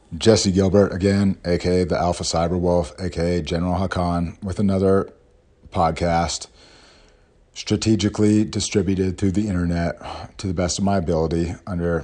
Jesse Gilbert again, aka the Alpha Cyberwolf, aka General Hakan, with another podcast strategically distributed through the internet to the best of my ability under,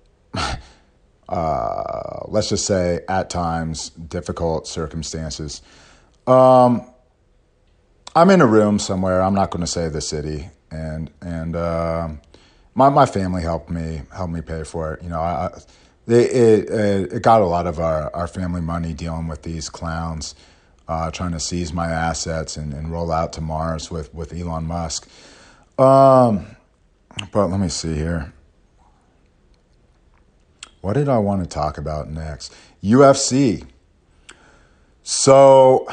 let's just say, at times, difficult circumstances. I'm in a room somewhere. I'm not going to say the city, and my family helped me pay for it. You know, it got a lot of our family money dealing with these clowns, trying to seize my assets and roll out to Mars with Elon Musk. But let me see here. What did I want to talk about next? UFC. So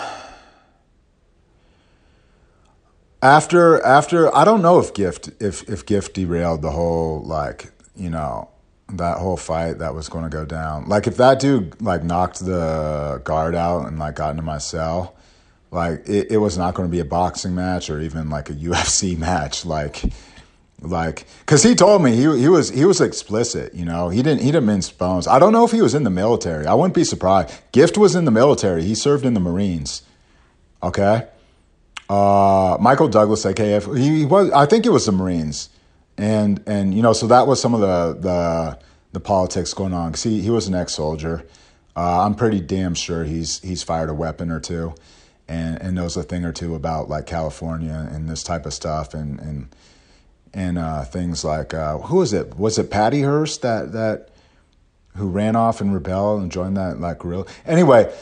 after I don't know if Gift derailed the whole, like, you know, that whole fight that was going to go down. Like, if that dude like knocked the guard out and like got into my cell, like it was not going to be a boxing match or even like a UFC match. Like, because he told me he was explicit. You know, he didn't mince bones. I don't know if he was in the military. I wouldn't be surprised. Gift was in the military. He served in the Marines. Okay. Michael Douglas, aka he was. I think it was the Marines. And you know, so that was some of the politics going on. Cause he was an ex-soldier. I'm pretty damn sure he's fired a weapon or two, and knows a thing or two about like California and this type of stuff, and things like who was it? Was it Patty Hearst that who ran off and rebelled and joined that like guerrilla? Anyway,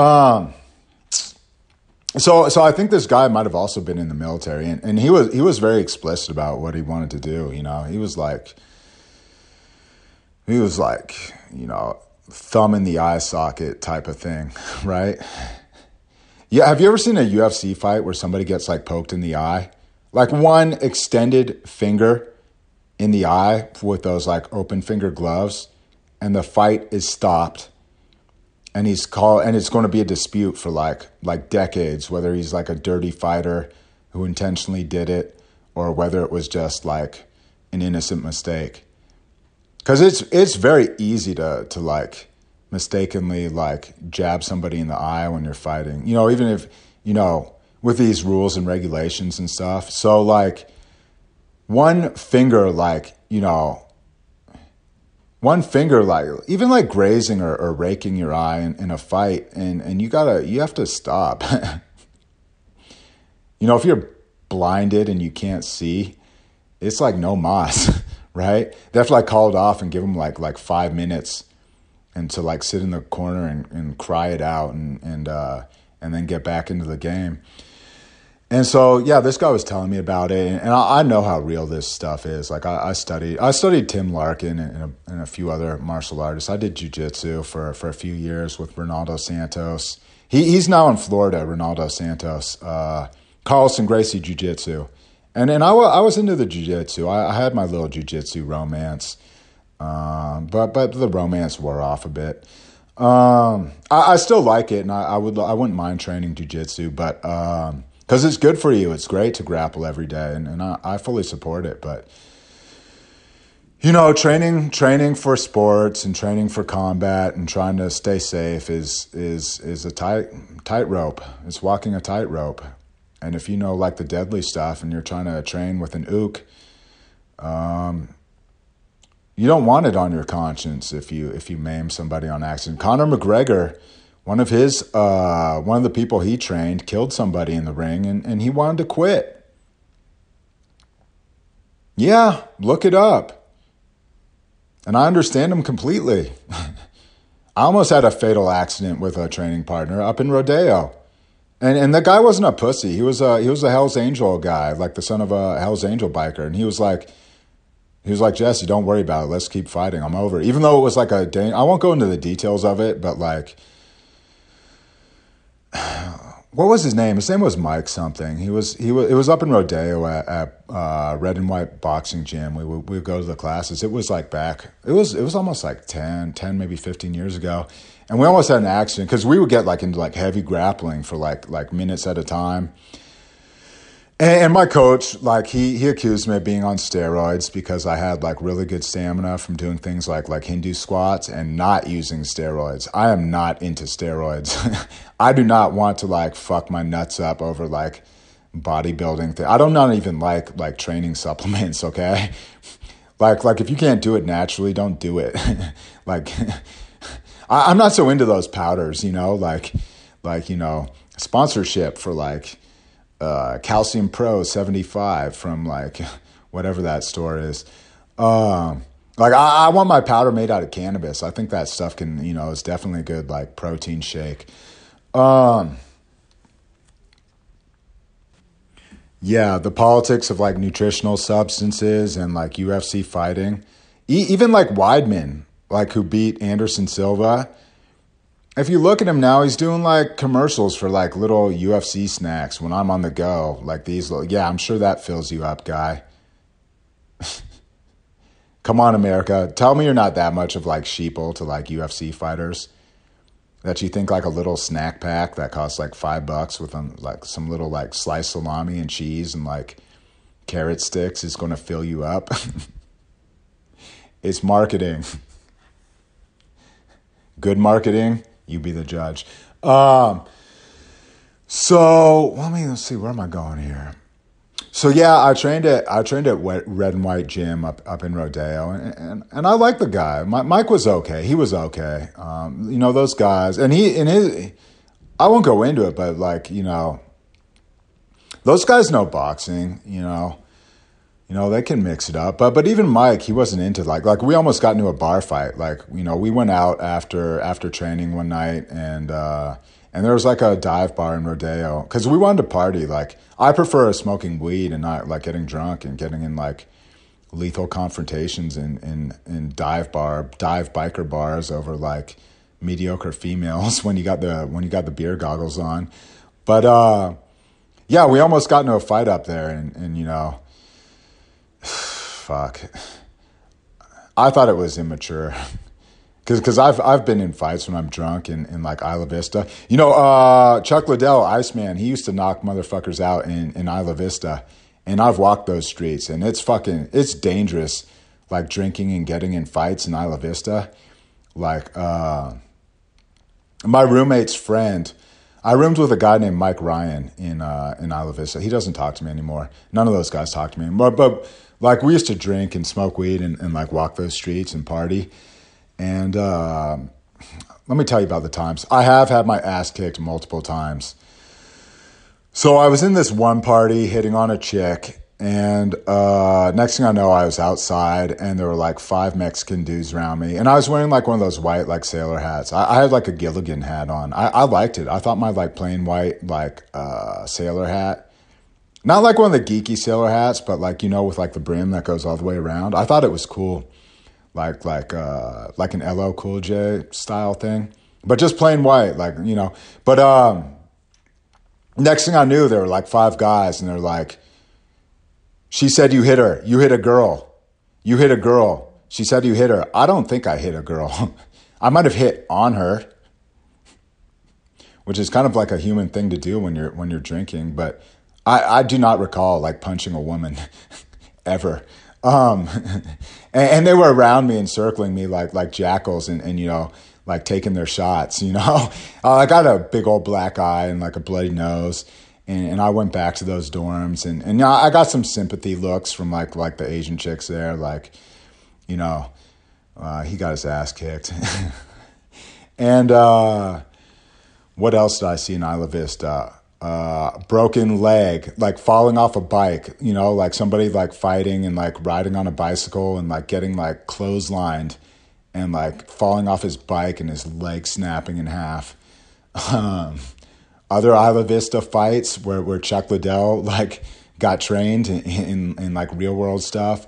So I think this guy might have also been in the military, and he was very explicit about what he wanted to do. You know, he was like, you know, thumb in the eye socket type of thing, right? Yeah, have you ever seen a UFC fight where somebody gets like poked in the eye, like one extended finger in the eye with those like open finger gloves, and the fight is stopped? And it's going to be a dispute for like decades, whether he's like a dirty fighter who intentionally did it or whether it was just like an innocent mistake. Because it's very easy to like mistakenly like jab somebody in the eye when you're fighting. You know, even if, you know, with these rules and regulations and stuff. So like one finger, like, you know, one finger, like even like grazing or raking your eye in a fight, and you have to stop. You know, if you're blinded and you can't see, it's like no mas, right? They have to like call it off and give them like 5 minutes and to like sit in the corner and cry it out and then get back into the game. And so, yeah, this guy was telling me about it, and I know how real this stuff is. Like, I studied Tim Larkin and a few other martial artists. I did jiu-jitsu for a few years with Ronaldo Santos. He's now in Florida, Ronaldo Santos. Carlson Gracie Jiu-Jitsu. And I was into the jiu-jitsu. I had my little jiu-jitsu romance, but the romance wore off a bit. I still like it, and I wouldn't mind training jiu-jitsu, but because it's good for you. It's great to grapple every day, and I fully support it. But, you know, training for sports and training for combat and trying to stay safe is a tightrope. It's walking a tightrope. And if you know, like, the deadly stuff and you're trying to train with an ook, you don't want it on your conscience if you maim somebody on accident. Conor McGregor, one of the people he trained killed somebody in the ring, and he wanted to quit. Yeah, look it up. And I understand him completely. I almost had a fatal accident with a training partner up in Rodeo. And the guy wasn't a pussy. He was a Hell's Angel guy, like the son of a Hell's Angel biker. And he was like, Jesse, don't worry about it. Let's keep fighting. I'm over it. Even though it was like I won't go into the details of it, but like, what was his name? His name was Mike something. It was up in Rodeo at Red and White Boxing Gym. We would go to the classes. It was like it was almost like 10 maybe 15 years ago. And we almost had an accident because we would get like into like heavy grappling for like minutes at a time. And my coach, like he accused me of being on steroids because I had like really good stamina from doing things like Hindu squats and not using steroids. I am not into steroids. I do not want to like fuck my nuts up over like bodybuilding thing. I don't not even like training supplements, okay? Like if you can't do it naturally, don't do it. Like I'm not so into those powders, sponsorship for like Calcium Pro 75 from like whatever that store is. Like I want my powder made out of cannabis. I think that stuff can, is definitely a good like protein shake. Yeah, the politics of like nutritional substances and like UFC fighting, even like Weidman, like who beat Anderson Silva. If you look at him now, he's doing like commercials for like little UFC snacks when I'm on the go. Like these little, yeah, I'm sure that fills you up, guy. Come on, America. Tell me you're not that much of like sheeple to like UFC fighters. That you think like a little snack pack that costs like $5 with like some little like sliced salami and cheese and like carrot sticks is going to fill you up. It's marketing. Good marketing. You be the judge. So let's see, where am I going here? So yeah, I trained at Red and White Gym up in Rodeo, and I like the guy. Mike was okay. He was okay. Those guys, and I won't go into it, but like those guys know boxing. They can mix it up. But even Mike, he wasn't into like we almost got into a bar fight. Like, we went out after training one night and there was like a dive bar in Rodeo because we wanted to party. Like I prefer smoking weed and not like getting drunk and getting in like lethal confrontations in dive biker bars over like mediocre females when you got the beer goggles on. But yeah, we almost got into a fight up there and fuck. I thought it was immature. Because I've been in fights when I'm drunk in like Isla Vista. Chuck Liddell, Iceman, he used to knock motherfuckers out in Isla Vista. And I've walked those streets. And it's dangerous, like drinking and getting in fights in Isla Vista. Like, my roommate's friend, I roomed with a guy named Mike Ryan in Isla Vista. He doesn't talk to me anymore. None of those guys talk to me. But like we used to drink and smoke weed and like walk those streets and party. And let me tell you about the times. I have had my ass kicked multiple times. So I was in this one party hitting on a chick. And next thing I know, I was outside and there were like 5 Mexican dudes around me. And I was wearing like one of those white like sailor hats. I had like a Gilligan hat on. I liked it. I thought my like plain white like sailor hat, not like one of the geeky sailor hats, but like, with like the brim that goes all the way around. I thought it was cool. Like an LL Cool J style thing, but just plain white, But next thing I knew, there were like 5 guys, and they're like, "She said you hit her. You hit a girl. You hit a girl. She said you hit her." I don't think I hit a girl. I might have hit on her, which is kind of like a human thing to do when you're drinking. But I do not recall like punching a woman ever. And they were around me and circling me like jackals and like taking their shots, I got a big old black eye and like a bloody nose. And I went back to those dorms and I got some sympathy looks from like the Asian chicks there. Like, he got his ass kicked. And, what else did I see in Isla Vista? Broken leg, like falling off a bike, like somebody like fighting and like riding on a bicycle and like getting like clotheslined and like falling off his bike and his leg snapping in half. Other Isla Vista fights where Chuck Liddell like got trained in like real world stuff.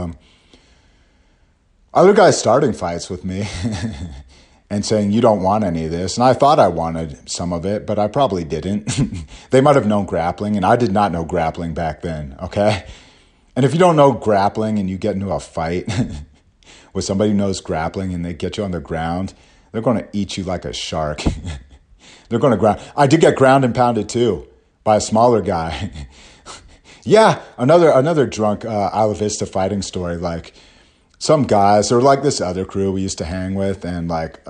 Other guys starting fights with me. And saying, you don't want any of this. And I thought I wanted some of it, but I probably didn't. They might have known grappling, and I did not know grappling back then, okay? And if you don't know grappling and you get into a fight with somebody who knows grappling and they get you on the ground, they're going to eat you like a shark. They're going to ground. I did get ground and pounded too by a smaller guy. Yeah, another drunk Isla Vista fighting story. Like some guys, or like this other crew we used to hang with, and like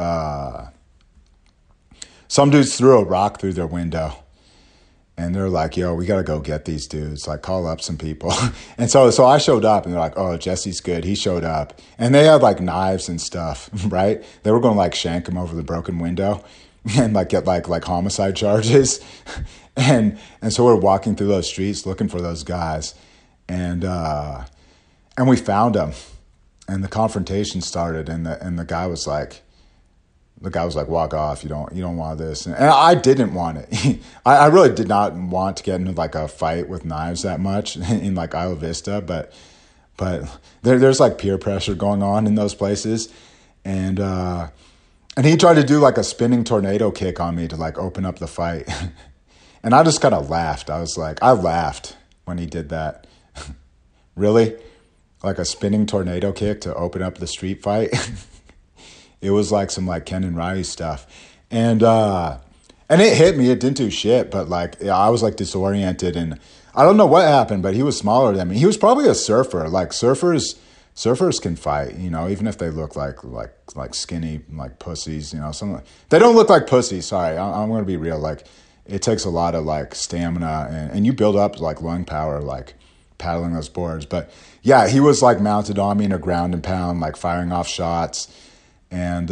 some dudes threw a rock through their window. And they're like, yo, we got to go get these dudes, like call up some people. And so I showed up and they're like, oh, Jesse's good. He showed up. And they had like knives and stuff, right? They were going to like shank him over the broken window and like get like homicide charges. And so we're walking through those streets looking for those guys. And we found them. And the confrontation started, and the guy was like, walk off. You don't want this. And I didn't want it. I really did not want to get into like a fight with knives that much in like Isla Vista, but there's like peer pressure going on in those places. And he tried to do like a spinning tornado kick on me to like open up the fight. And I just kind of laughed. I laughed when he did that. Really? Like a spinning tornado kick to open up the street fight? It was like some like Ken and Riley stuff. And it hit me. It didn't do shit, but like I was like disoriented, and I don't know what happened, but he was smaller than me. He was probably a surfer. Like surfers can fight, you know, even if they look like skinny, like pussies, you know, they don't look like pussies. Sorry. I'm going to be real. Like it takes a lot of like stamina and you build up like lung power, like paddling those boards. But yeah, he was like mounted on me in a ground and pound, like firing off shots. And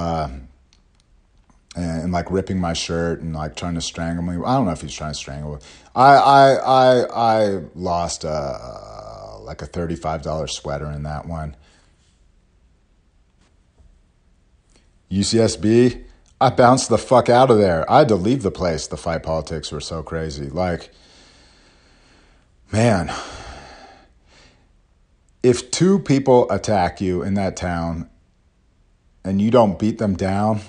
like ripping my shirt and like trying to strangle me. I don't know if he's trying to strangle me. I lost like a $35 sweater in that one. UCSB, I bounced the fuck out of there. I had to leave the place. The fight politics were so crazy. Like, man, if two people attack you in that town and you don't beat them down,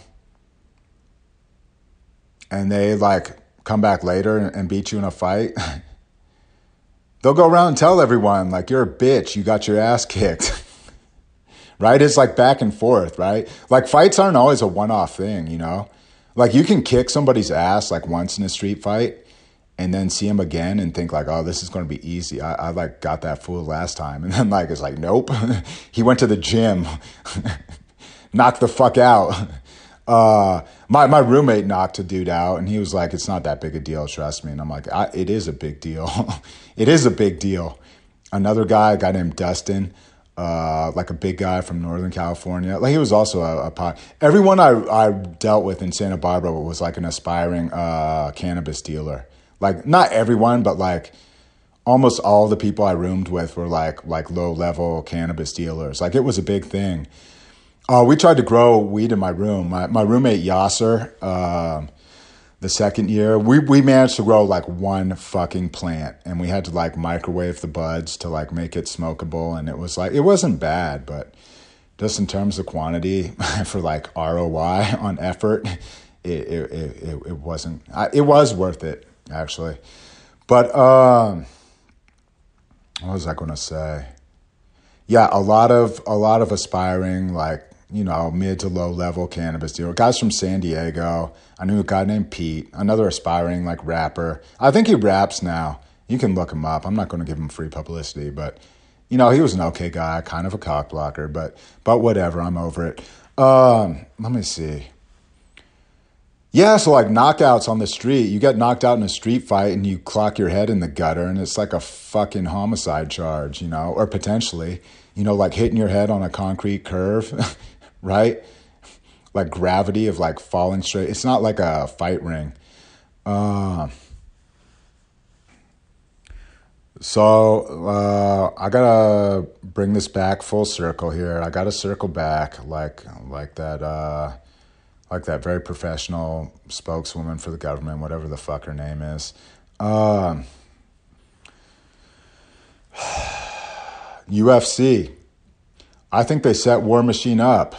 and they like come back later and beat you in a fight, they'll go around and tell everyone like, you're a bitch, you got your ass kicked. Right? It's like back and forth, right? Like fights aren't always a one-off thing, you know? Like you can kick somebody's ass like once in a street fight and then see him again and think like, oh, this is going to be easy. I like got that fool last time. And then like, it's like, nope. He went to the gym. Knocked the fuck out. My roommate knocked a dude out, and he was like, it's not that big a deal, trust me. And I'm like, it is a big deal. It is a big deal. Another guy, a guy named Dustin, like a big guy from Northern California. Like he was also everyone I dealt with in Santa Barbara was like an aspiring cannabis dealer. Like not everyone, but like almost all the people I roomed with were like low level cannabis dealers. Like it was a big thing. We tried to grow weed in my room. My roommate Yasser, the second year, we managed to grow like one fucking plant, and we had to like microwave the buds to like make it smokable. And it was like, it wasn't bad, but just in terms of quantity for like ROI on effort, it wasn't, it was worth it actually. But, what was I going to say? Yeah, a lot of aspiring, like, you know, mid to low level cannabis dealer. Guys from San Diego. I knew a guy named Pete, another aspiring like rapper. I think he raps now. You can look him up. I'm not going to give him free publicity, but you know, he was an okay guy, kind of a cock blocker, but whatever. I'm over it. Let me see. Yeah, so like knockouts on the street. You get knocked out in a street fight and you clock your head in the gutter, and it's like a fucking homicide charge, you know, or potentially, you know, like hitting your head on a concrete curve. Right? Like gravity of like falling straight. It's not like a fight ring. So I gotta bring this back full circle here. I gotta circle back like that very professional spokeswoman for the government, whatever the fuck her name is. UFC. I think they set War Machine up.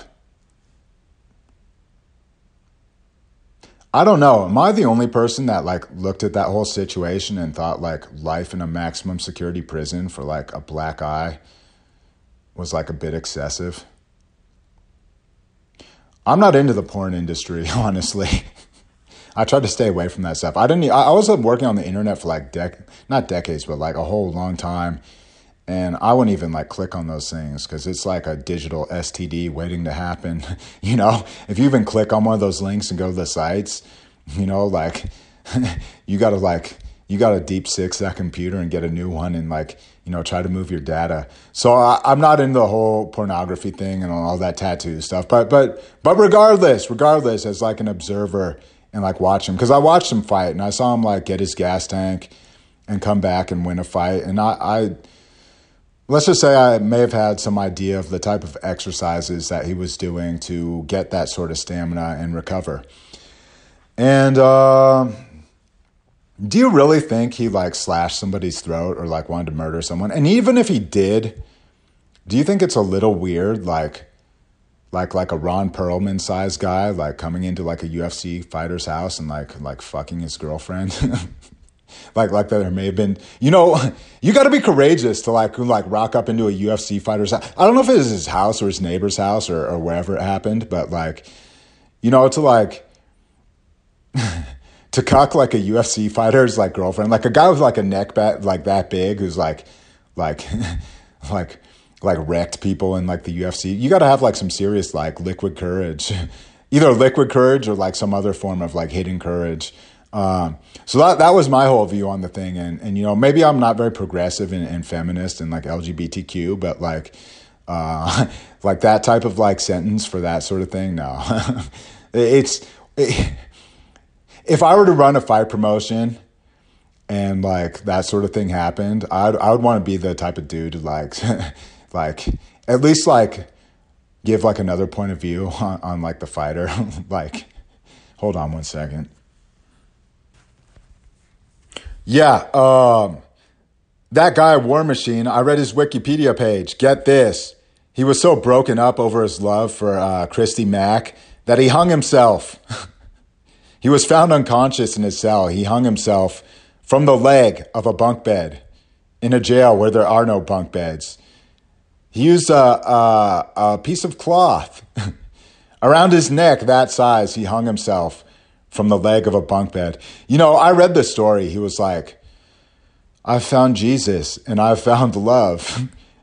I don't know. Am I the only person that like looked at that whole situation and thought like life in a maximum security prison for like a black eye was like a bit excessive? I'm not into the porn industry, honestly. I tried to stay away from that stuff. I was working on the internet for like not decades, but like a whole long time. And I wouldn't even like click on those things because it's like a digital STD waiting to happen. You know, if you even click on one of those links and go to the sites, you know, like you got to deep six that computer and get a new one and like, you know, try to move your data. So I'm not into the whole pornography thing and all that tattoo stuff. But regardless, as like an observer and like watch him, because I watched him fight and I saw him like get his gas tank and come back and win a fight. And I let's just say I may have had some idea of the type of exercises that he was doing to get that sort of stamina and recover. And do you really think he like slashed somebody's throat or like wanted to murder someone? And even if he did, do you think it's a little weird, like a Ron Perlman sized guy, like coming into like a UFC fighter's house and like fucking his girlfriend? like there may have been, you know, you got to be courageous to like rock up into a UFC fighter's house. I don't know if it was his house or his neighbor's house or wherever it happened, but like, you know, to like, to cuck like a UFC fighter's like girlfriend, like a guy with like a neck like that big who's like wrecked people in like the UFC. You got to have like some serious like liquid courage, either liquid courage or like some other form of like hidden courage. So that was my whole view on the thing. And, you know, maybe I'm not very progressive and feminist and like LGBTQ, but like, like that type of like sentence for that sort of thing. No, if I were to run a fight promotion and like that sort of thing happened, I would want to be the type of dude to like, like at least like give like another point of view on like the fighter. Like, hold on one second. Yeah, that guy, War Machine, I read his Wikipedia page. Get this. He was so broken up over his love for Christy Mack that he hung himself. He was found unconscious in his cell. He hung himself from the leg of a bunk bed in a jail where there are no bunk beds. He used a piece of cloth around his neck that size. He hung himself from the leg of a bunk bed. You know, I read this story. He was like, I found Jesus and I found love.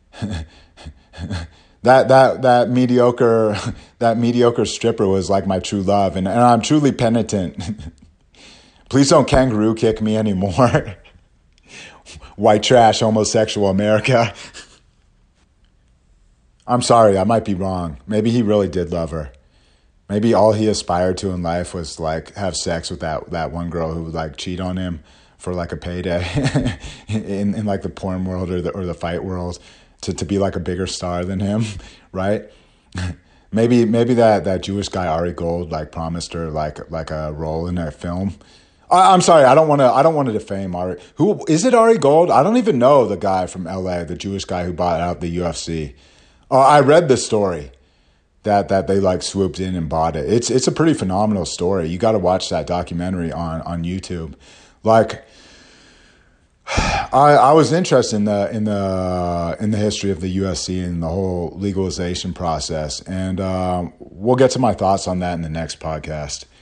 That mediocre stripper was like my true love, and I'm truly penitent. Please don't kangaroo kick me anymore. White trash, homosexual America. I'm sorry, I might be wrong. Maybe he really did love her. Maybe all he aspired to in life was like have sex with that one girl who would like cheat on him for like a payday in like the porn world or the fight world. To be like a bigger star than him, right? Maybe that Jewish guy Ari Gold like promised her like a role in a film. I'm sorry, I don't want to defame Ari. Who is it? Ari Gold? I don't even know the guy from LA, the Jewish guy who bought out the UFC. I read the story that they like swooped in and bought it. It's a pretty phenomenal story. You got to watch that documentary on YouTube. Like, I was interested in the history of the UFC and the whole legalization process, and we'll get to my thoughts on that in the next podcast.